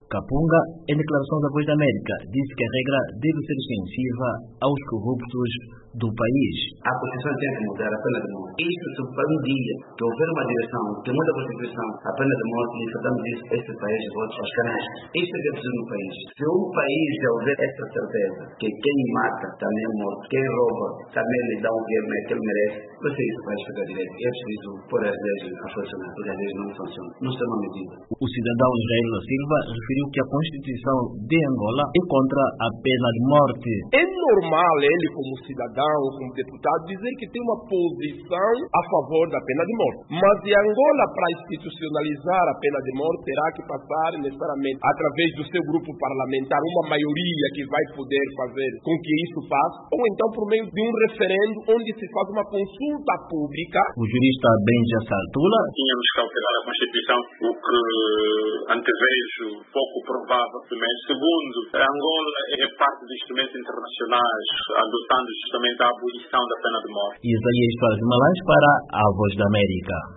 Kapunga, em declaração da Voz da América, disse que a regra deve ser extensiva aos corruptos do país. A Constituição tem que mudar a pena de morte. Isso se para um dia que houver uma direção que muda a Constituição, a pena de morte, e enfrentamos isso, este país volta aos canais. Isto é que é preciso no país. Se um país já houver esta certeza que quem mata também é morto, quem rouba também lhe dá um dinheiro que ele merece, você isso vai ficar direito. É preciso pôr as leis a funcionar, porque as leis não funcionam. Não está uma medida. O cidadão Israel da Silva referiu que a Constituição de Angola é contra a pena de morte. É normal ele, como cidadão, como deputado, dizer que tem uma posição a favor da pena de morte. Mas em Angola, para institucionalizar a pena de morte, terá que passar necessariamente através do seu grupo parlamentar uma maioria que vai poder fazer com que isso passe, ou então por meio de um referendo onde se faz uma consulta pública. O jurista Benja Saltula: tínhamos que alterar a Constituição, o que antevejo pouco provável. Primeiro. Segundo, Angola é parte de instrumentos internacionais, adotando justamente a abolição da pena de morte. Isaías Soares Malães para a Voz da América.